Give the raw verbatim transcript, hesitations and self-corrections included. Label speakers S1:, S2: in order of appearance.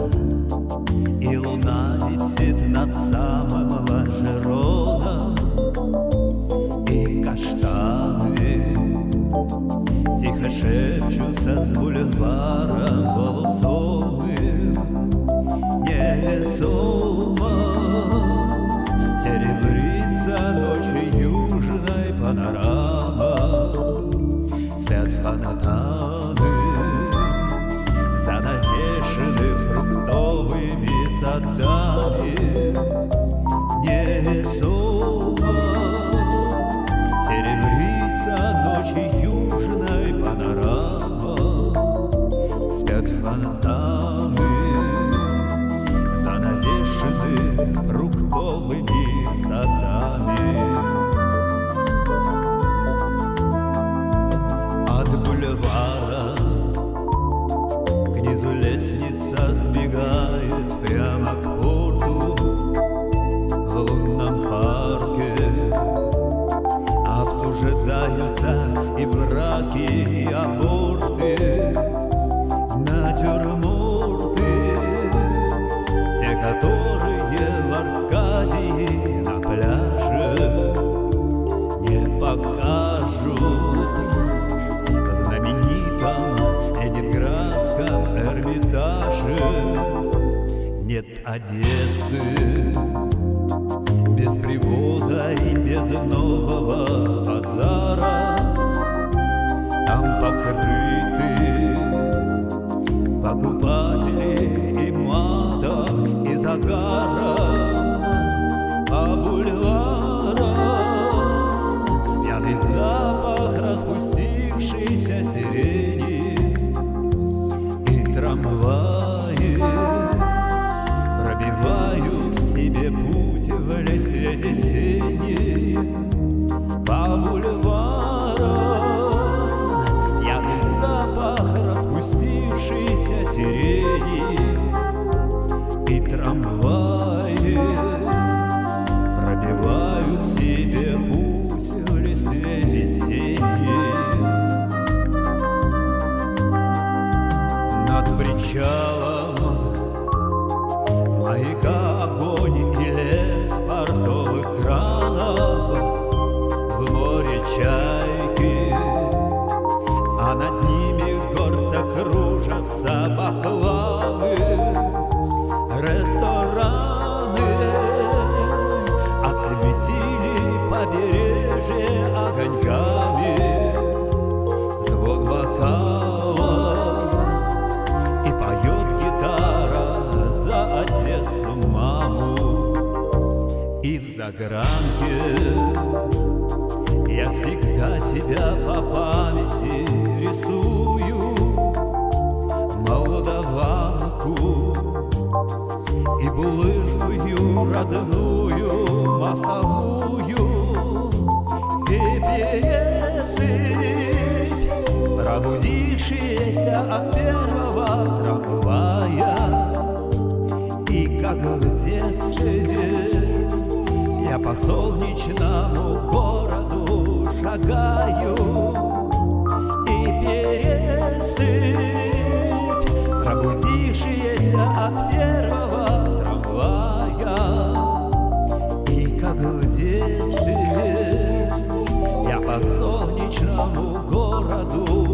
S1: и луна висит над самым лонжероном, и каштаны тихо шепчутся с бульваром полусонным. Невесомо серебрится ночью южной панорама, спят фонтаны, занавешены фруктовыми садами. Невесомо серебрится ночью южной панорама, спят фонтаны, занавешены фруктовыми садами. От бульвара к низу лестница сбегает прямо к порту в лунном парке. Обсуждаются и браки, и аборты, натюрморты, те, которые в Аркадии на пляже не покажут в знаменитом ленинградском Эрмитаже. Нет Одессы без привоза и без нового базара. Там покрыты покупатели и матом, и загаром. По бульварам пьяный запах распустившейся сирени, и трамваи пробивают себе путь в листве весенней. По бульварам пьяный запах распустившейся сирени, и трамваи пробивают себе путь в листве весенней. Над причалом маяка огонь и лес портовых кранов, в море чайки, а над ними гордо кружатся бакланы. Рестораны осветили побережье огоньками, звон бокалов, и поет гитара за Одессу маму. И в загранке я всегда тебя по памяти рисую, молдаванку и булыжную родную мостовую, и пересыпь, пробудившиеся от первого трамвая. И как в детстве я по солнечному городу шагаю, и пересыпь, пробудившиеся от первого трамвая. И как в детстве я по солнечному городу